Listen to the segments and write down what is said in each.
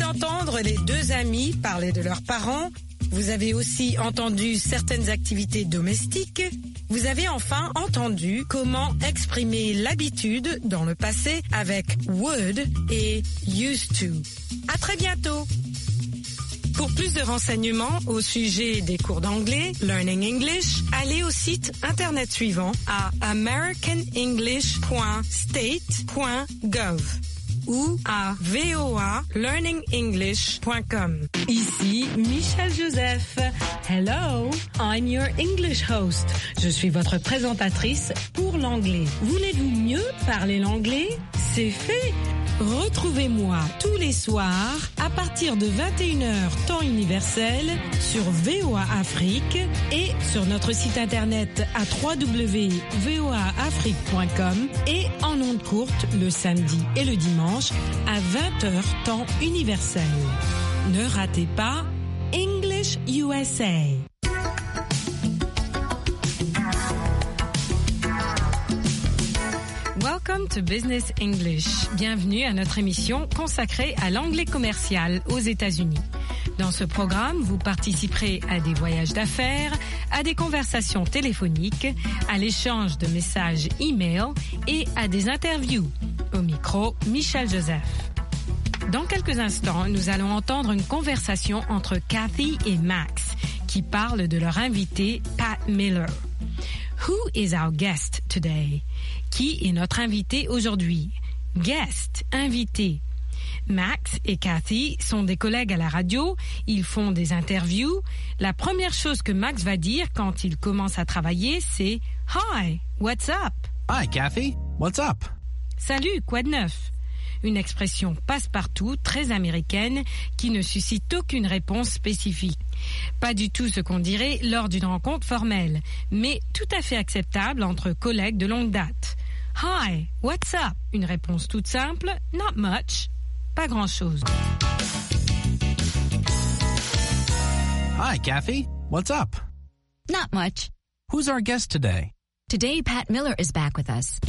d'entendre les deux amis parler de leurs parents. Vous avez aussi entendu certaines activités domestiques. Vous avez enfin entendu comment exprimer l'habitude dans le passé avec would et used to. À très bientôt. Pour plus de renseignements au sujet des cours d'anglais, Learning English, allez au site internet suivant à americanenglish.state.gov ou à voalearningenglish.com. Ici Michel Joseph. Hello, I'm your English host. Je suis votre présentatrice pour l'anglais. Voulez-vous mieux parler l'anglais? C'est fait. Retrouvez-moi tous les soirs à partir de 21h temps universel sur VOA Afrique et sur notre site internet à www.voaafrique.com et en ondes courtes le samedi et le dimanche à 20h temps universel. Ne ratez pas English USA. Welcome to Business English. Bienvenue à notre émission consacrée à l'anglais commercial aux États-Unis. Dans ce programme, vous participerez à des voyages d'affaires, à des conversations téléphoniques, à l'échange de messages e-mail et à des interviews. Au micro, Michel Joseph. Dans quelques instants, nous allons entendre une conversation entre Kathy et Max qui parlent de leur invité Pat Miller. Who is our guest today? Qui est notre invité aujourd'hui? Guest, invité. Max et Kathy sont des collègues à la radio, ils font des interviews. La première chose que Max va dire quand il commence à travailler, c'est « Hi, what's up? » Hi, Kathy. What's up? Salut, quoi de neuf? Une expression passe-partout, très américaine, qui ne suscite aucune réponse spécifique. Pas du tout ce qu'on dirait lors d'une rencontre formelle, mais tout à fait acceptable entre collègues de longue date. Hi, what's up? Une réponse toute simple, not much, pas grand-chose. Hi, Kathy. What's up? Not much. Who's our guest today? Today, Pat Miller is back with us.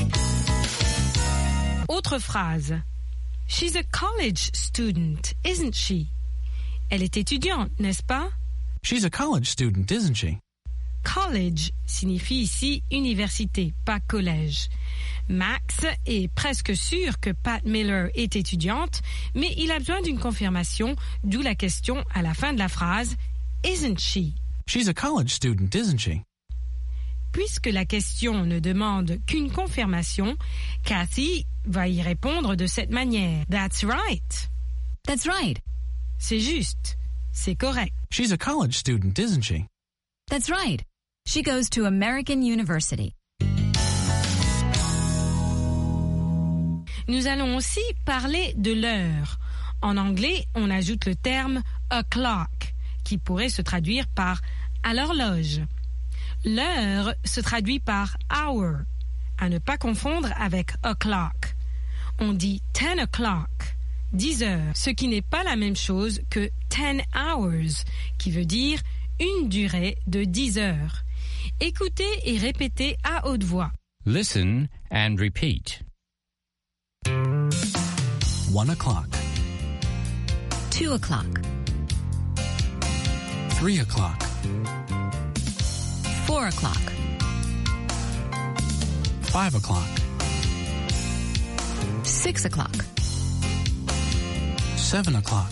Autre phrase. She's a college student, isn't she? Elle est étudiante, n'est-ce pas? She's a college student, isn't she? College signifie ici université, pas collège. Max est presque sûr que Pat Miller est étudiante, mais il a besoin d'une confirmation, d'où la question à la fin de la phrase « Isn't she ?» She's a college student, isn't she? Puisque la question ne demande qu'une confirmation, Kathy va y répondre de cette manière. That's right. That's right. C'est juste. C'est correct. She's a college student, isn't she? That's right. She goes to American University. Nous allons aussi parler de l'heure. En anglais, on ajoute le terme o'clock, qui pourrait se traduire par à l'horloge. L'heure se traduit par hour, à ne pas confondre avec o'clock. On dit 10 o'clock, 10 heures, ce qui n'est pas la même chose que 10 hours, qui veut dire une durée de 10 heures. Écoutez et répétez à haute voix. Listen and repeat. 1 o'clock. 2 o'clock. 3 o'clock. 4 o'clock. 5 o'clock. 6 o'clock. 7 o'clock.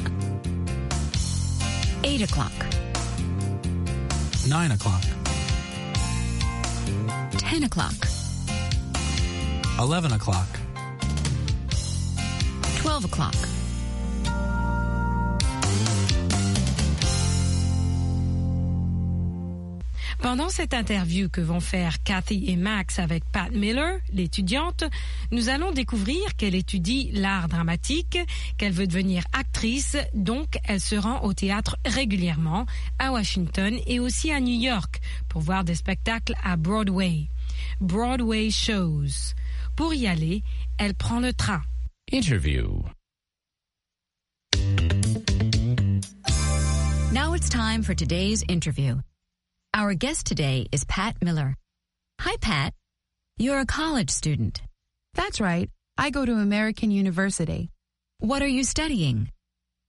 8 o'clock. 9 o'clock. 10 o'clock. 11 o'clock. 12 o'clock. Pendant cette interview que vont faire Kathy et Max avec Pat Miller, l'étudiante, nous allons découvrir qu'elle étudie l'art dramatique, qu'elle veut devenir actrice, donc elle se rend au théâtre régulièrement, à Washington et aussi à New York, pour voir des spectacles à Broadway. Broadway shows. Pour y aller, elle prend le train. Interview. Now it's time for today's interview. Our guest today is Pat Miller. Hi, Pat. You're a college student. That's right. I go to American University. What are you studying?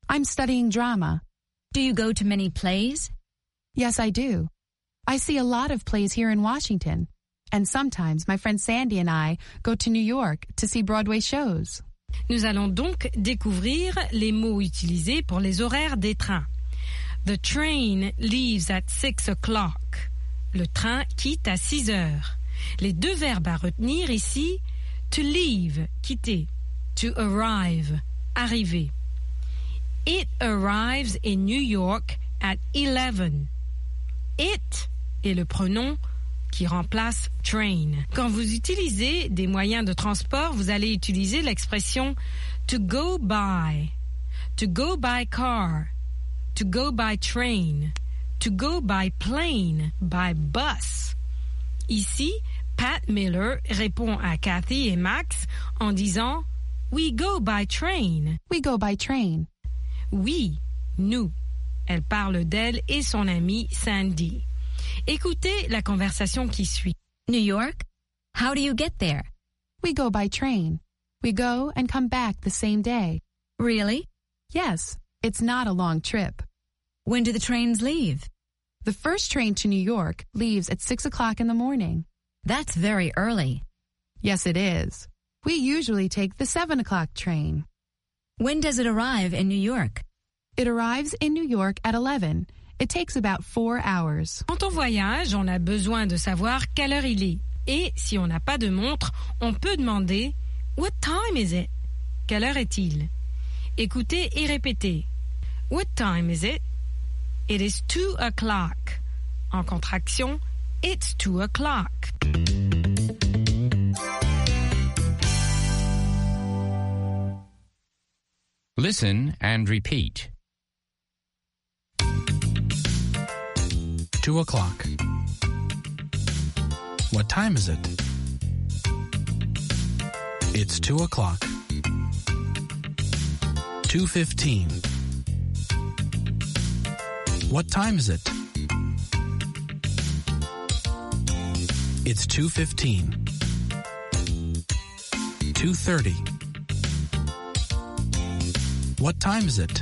I'm studying drama. Do you go to many plays? Yes, I do. I see a lot of plays here in Washington. And sometimes my friend Sandy and I go to New York to see Broadway shows. Nous allons donc découvrir les mots utilisés pour les horaires des trains. The train leaves at 6 o'clock. Le train quitte à 6 heures. Les deux verbes à retenir ici, to leave, quitter, to arrive, arriver. It arrives in New York at 11. It est le pronom qui remplace train. Quand vous utilisez des moyens de transport, vous allez utiliser l'expression to go by car, to go by train, to go by plane, by bus. Ici, Pat Miller répond à Kathy et Max en disant We go by train. We go by train. Oui, nous. Elle parle d'elle et son amie Sandy. Écoutez la conversation qui suit. New York? How do you get there? We go by train. We go and come back the same day. Really? Yes, it's not a long trip. When do the trains leave? The first train to New York leaves at 6 o'clock in the morning. That's very early. Yes, it is. We usually take the 7 o'clock train. When does it arrive in New York? It arrives in New York at 11. It takes about 4 hours. Quand on voyage, on a besoin de savoir quelle heure il est. Et si on n'a pas de montre, on peut demander What time is it? Quelle heure est-il? Écoutez et répétez. What time is it? It is 2 o'clock. En contraction, it's 2 o'clock. Listen and repeat. 2 o'clock. What time is it? It's 2 o'clock. 2:15. What time is it? It's 2:15. 2:30. What time is it?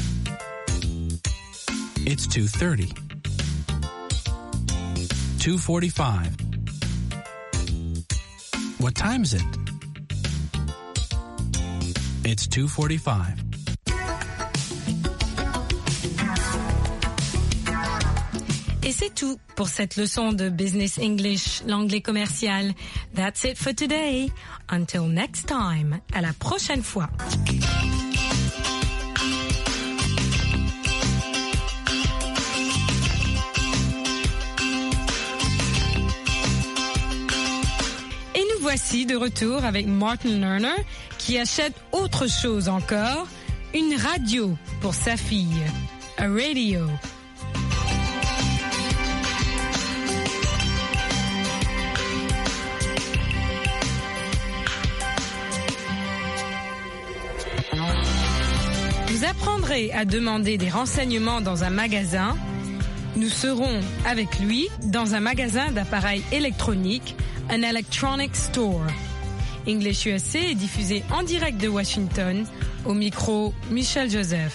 It's 2:30. 2:45. What time is it? It's 2:45. Et c'est tout pour cette leçon de Business English, l'anglais commercial. That's it for today. Until next time. À la prochaine fois. Et nous voici de retour avec Martin Lerner qui achète autre chose encore, une radio pour sa fille. A radio. Vous apprendrez à demander des renseignements dans un magasin. Nous serons avec lui dans un magasin d'appareils électroniques, un electronic store. English USA est diffusé en direct de Washington, au micro Michel Joseph.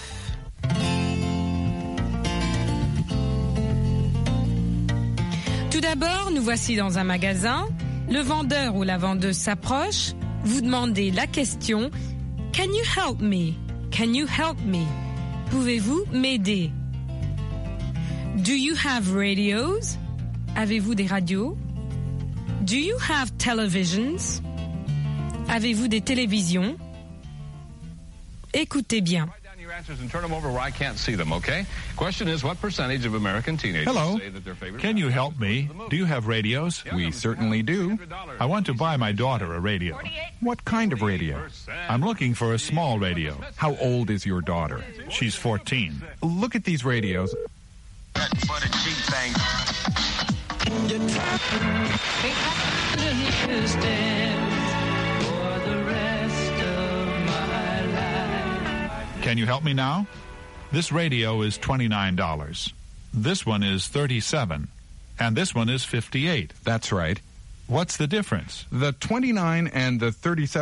Tout d'abord, nous voici dans un magasin. Le vendeur ou la vendeuse s'approche. Vous demandez la question « Can you help me? Can you help me? Pouvez-vous m'aider? Do you have radios? Avez-vous des radios? Do you have televisions? Avez-vous des télévisions? Écoutez bien. Answers and turn them over where I can't see them, okay? Question is, what percentage of American teenagers Hello. say that their favorite... Can you help me? Do you have radios? Yeah, We certainly do. I want to buy my daughter a radio. What kind of radio? I'm looking for a small radio. How old is your daughter? She's 14. Look at these radios. Can you help me now? This radio is $29. This one is $37. And this one is $58. That's right. What's the difference? The 29 and the 37